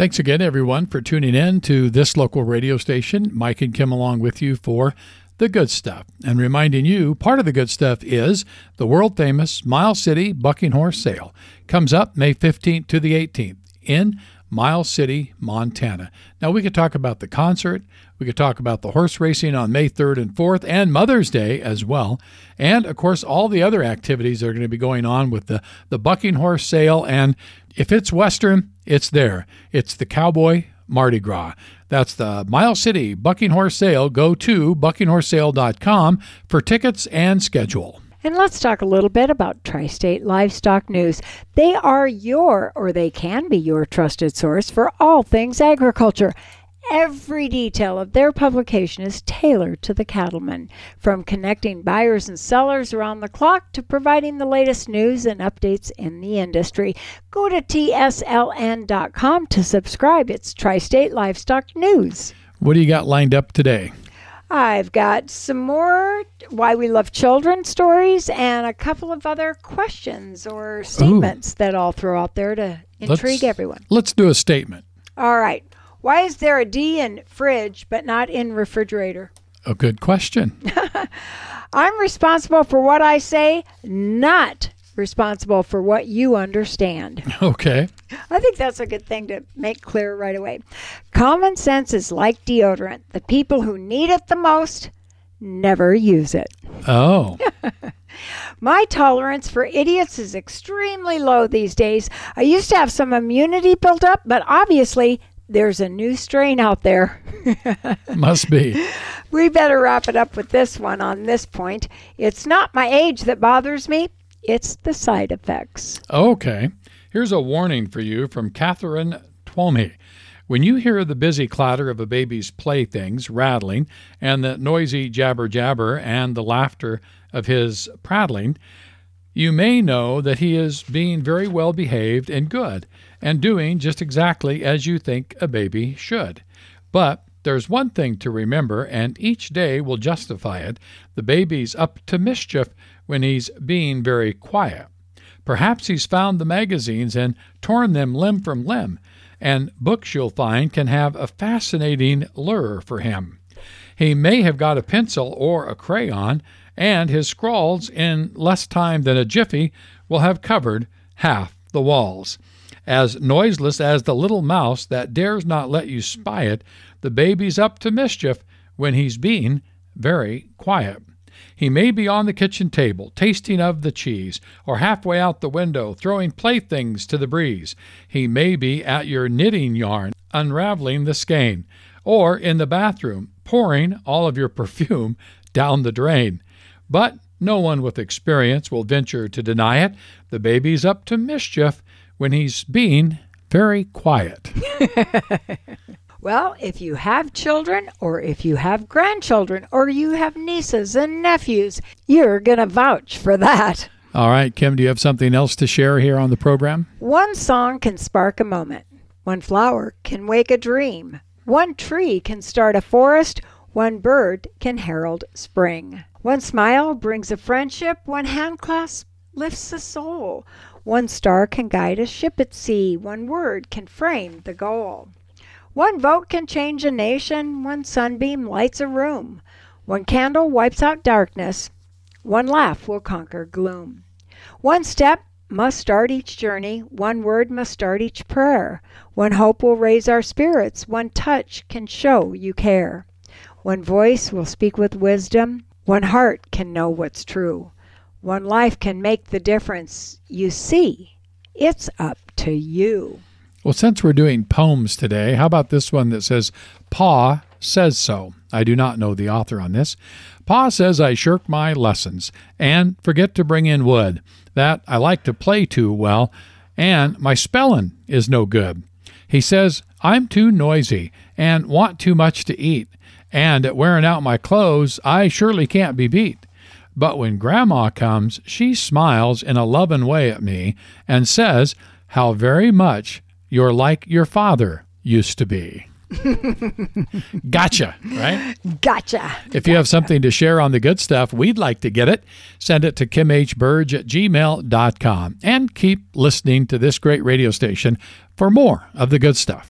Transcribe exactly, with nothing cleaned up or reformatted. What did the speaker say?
Thanks again, everyone, for tuning in to this local radio station. Mike and Kim along with you for the good stuff. And reminding you, part of the good stuff is the world-famous Miles City Bucking Horse Sale. Comes up May fifteenth to the eighteenth in Miles City, Montana. Now, we could talk about the concert. We could talk about the horse racing on May third and fourth and Mother's Day as well. And, of course, all the other activities that are going to be going on with the, the Bucking Horse Sale. And if it's Western, it's there. It's the Cowboy Mardi Gras. That's the Miles City Bucking Horse Sale. Go to bucking horse sale dot com for tickets and schedule. And let's talk a little bit about Tri-State Livestock News. They are your, or they can be your trusted source for all things agriculture. Every detail of their publication is tailored to the cattleman, from connecting buyers and sellers around the clock to providing the latest news and updates in the industry. Go to T S L N dot com to subscribe. It's Tri-State Livestock News. What do you got lined up today? I've got some more Why We Love Children stories and a couple of other questions or statements Ooh. that I'll throw out there to intrigue let's, everyone. Let's do a statement. All right. Why is there a D in fridge but not in refrigerator? A good question. I'm responsible for what I say, not responsible for what you understand. Okay. I think that's a good thing to make clear right away. Common sense is like deodorant. The people who need it the most never use it. Oh. My tolerance for idiots is extremely low these days. I used to have some immunity built up, but obviously there's a new strain out there. Must be. We better wrap it up with this one on this point. It's not my age that bothers me. It's the side effects. Okay. Here's a warning for you from Catherine Twomey. When you hear the busy clatter of a baby's playthings rattling and the noisy jabber jabber and the laughter of his prattling, you may know that he is being very well behaved and good and doing just exactly as you think a baby should. But there's one thing to remember, and each day will justify it. The baby's up to mischief when he's being very quiet. Perhaps he's found the magazines and torn them limb from limb, and books you'll find can have a fascinating lure for him. He may have got a pencil or a crayon, and his scrawls in less time than a jiffy will have covered half the walls. As noiseless as the little mouse that dares not let you spy it, the baby's up to mischief when he's being very quiet. He may be on the kitchen table, tasting of the cheese, or halfway out the window, throwing playthings to the breeze. He may be at your knitting yarn, unraveling the skein, or in the bathroom, pouring all of your perfume down the drain. But no one with experience will venture to deny it. The baby's up to mischief when he's being very quiet. Well, if you have children, or if you have grandchildren, or you have nieces and nephews, you're going to vouch for that. All right, Kim, do you have something else to share here on the program? One song can spark a moment. One flower can wake a dream. One tree can start a forest. One bird can herald spring. One smile brings a friendship. One hand clasp lifts a soul. One star can guide a ship at sea. One word can frame the goal. One vote can change a nation. One sunbeam lights a room. One candle wipes out darkness. One laugh will conquer gloom. One step must start each journey. One word must start each prayer. One hope will raise our spirits. One touch can show you care. One voice will speak with wisdom. One heart can know what's true. One life can make the difference. You see, it's up to you. Well, since we're doing poems today, how about this one that says, Pa says so? I do not know the author on this. Pa says I shirk my lessons and forget to bring in wood, that I like to play too well, and my spelling is no good. He says I'm too noisy and want too much to eat, and at wearing out my clothes I surely can't be beat. But when Grandma comes, she smiles in a loving way at me and says how very much you're like your father used to be. Gotcha, right? Gotcha. If gotcha. you have something to share on the good stuff, we'd like to get it. Send it to kim h burge at gmail dot com. And keep listening to this great radio station for more of the good stuff.